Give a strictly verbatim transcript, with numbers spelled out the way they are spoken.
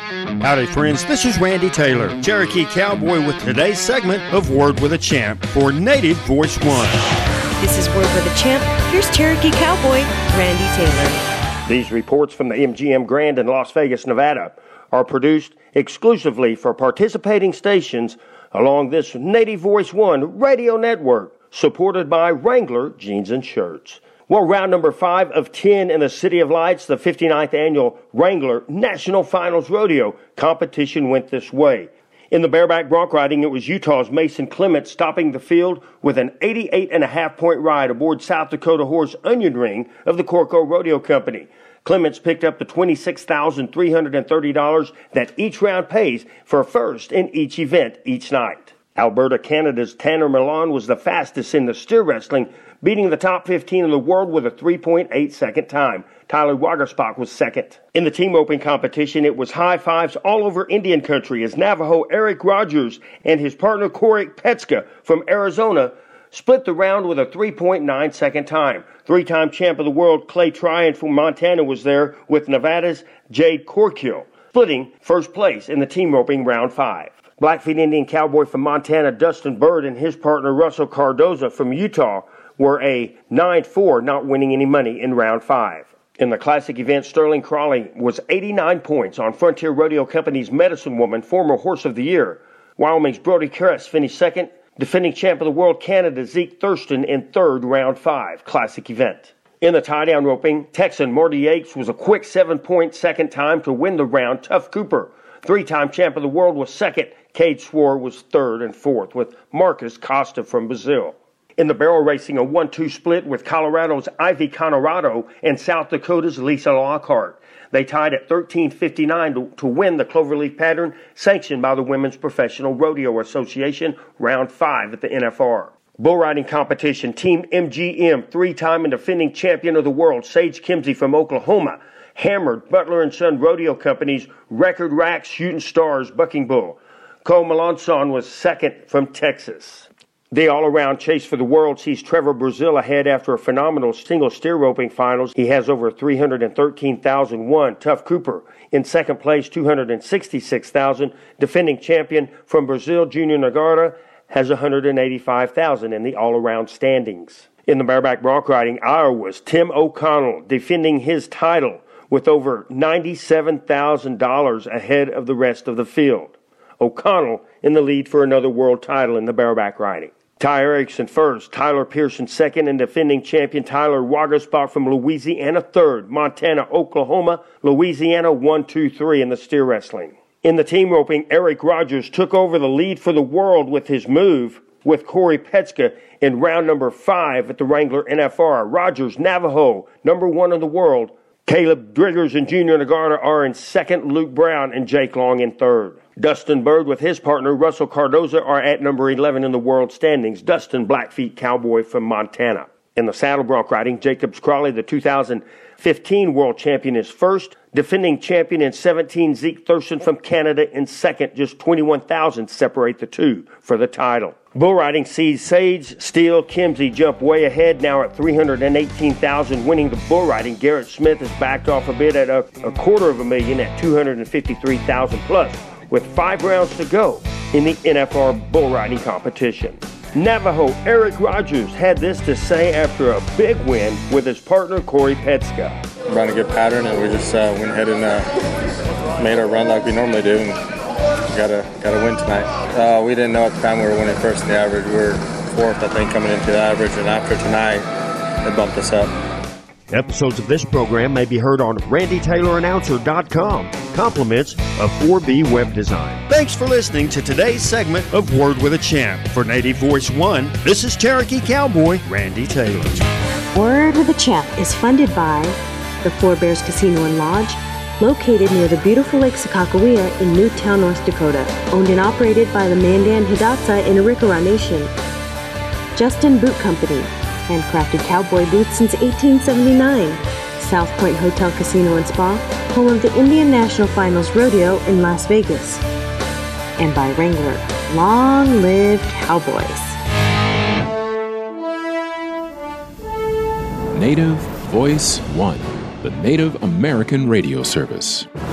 Howdy, friends. This is Randy Taylor, Cherokee Cowboy, with today's segment of Word with a Champ for Native Voice One. This is Word with a Champ. Here's Cherokee Cowboy, Randy Taylor. These reports from the M G M Grand in Las Vegas, Nevada, are produced exclusively for participating stations along this Native Voice One radio network, supported by Wrangler Jeans and Shirts. Well, round number five of ten in the City of Lights, the fifty-ninth annual Wrangler National Finals Rodeo competition went this way. In the bareback bronc riding, it was Utah's Mason Clement stopping the field with an eighty-eight and a half point ride aboard South Dakota horse Onion Ring of the Corco Rodeo Company. Clements picked up the twenty-six thousand three hundred thirty dollars that each round pays for first in each event each night. Alberta, Canada's Tanner Milan was the fastest in the steer wrestling, beating the top fifteen in the world with a three point eight second time. Tyler Wagersbach was second. In the team roping competition, it was high fives all over Indian country as Navajo Eric Rogers and his partner Corey Petska from Arizona split the round with a three point nine second time. Three-time champ of the world Clay Tryon from Montana was there with Nevada's Jade Corkill, splitting first place in the team roping round five. Blackfeet Indian Cowboy from Montana Dustin Bird and his partner Russell Cardoza from Utah were a nine four, not winning any money in round five. In the classic event, Sterling Crawley was eighty-nine points on Frontier Rodeo Company's Medicine Woman, former Horse of the Year. Wyoming's Brody Kress finished second. Defending champ of the world, Canada Zeke Thurston in third, round five, classic event. In the tie-down roping, Texan Marty Yates was a quick seven-point second time to win the round. Tough Cooper, three-time champ of the world, was second. Cade Swore was third and fourth, with Marcus Costa from Brazil. In the barrel racing, a one two split with Colorado's Ivy Conorado and South Dakota's Lisa Lockhart. They tied at thirteen fifty-nine to, to win the Cloverleaf pattern sanctioned by the Women's Professional Rodeo Association, round five at the N F R. Bull riding competition, Team M G M, three-time and defending champion of the world, Sage Kimsey from Oklahoma, hammered Butler and Son Rodeo Company's Record Rack Shooting Stars Bucking Bull. Cole Melanson was second from Texas. The all-around chase for the world sees Trevor Brazil ahead after a phenomenal single steer roping finals. He has over three hundred thirteen thousand won. Tough Cooper in second place, two hundred sixty-six thousand. Defending champion from Brazil, Junior Nagara, has one hundred eighty-five thousand in the all-around standings. In the bareback bronc riding, Iowa's Tim O'Connell defending his title with over ninety-seven thousand dollars ahead of the rest of the field. O'Connell in the lead for another world title in the bareback riding. Ty Erickson first, Tyler Pearson second, and defending champion Tyler Wagersbach from Louisiana third. Montana, Oklahoma, Louisiana one two three in the steer wrestling. In the team roping, Eric Rogers took over the lead for the world with his move with Corey Petska in round number five at the Wrangler N F R. Rogers, Navajo, number one in the world. Caleb Driggers and Junior Nagara are in second. Luke Brown and Jake Long in third. Dustin Bird with his partner Russell Cardoza are at number eleven in the world standings. Dustin Blackfeet Cowboy from Montana. In the saddle bronc riding, Jacobs Crawley, the two thousand fifteen world champion, is first. Defending champion in seventeen, Zeke Thurston from Canada in second. Just twenty-one thousand separate the two for the title. Bull riding sees Sage Steele Kimsey jump way ahead, now at three hundred eighteen thousand. Winning the bull riding, Garrett Smith has backed off a bit at a, a quarter of a million at two hundred fifty-three thousand plus, with five rounds to go in the N F R bull riding competition. Navajo Eric Rogers had this to say after a big win with his partner Corey Petska. Ran a good pattern, and we just uh, went ahead and uh, made our run like we normally do, and gotta gotta win tonight. Uh, we didn't know at the time we were winning first in the average. We were fourth, I think, coming into the average, and after tonight, they bumped us up. Episodes of this program may be heard on randy taylor announcer dot com. Compliments of four B Web Design. Thanks for listening to today's segment of Word with a Champ. For Native Voice One, this is Cherokee Cowboy Randy Taylor. Word with a Champ is funded by the Four Bears Casino and Lodge, located near the beautiful Lake Sakakawea in Newtown, North Dakota. Owned and operated by the Mandan Hidatsa in Arikara Nation. Justin Boot Company. Handcrafted cowboy boots since eighteen seventy-nine. South Point Hotel Casino and Spa, home of the Indian National Finals Rodeo in Las Vegas. And by Wrangler. Long live Cowboys. Native Voice One, the Native American radio service.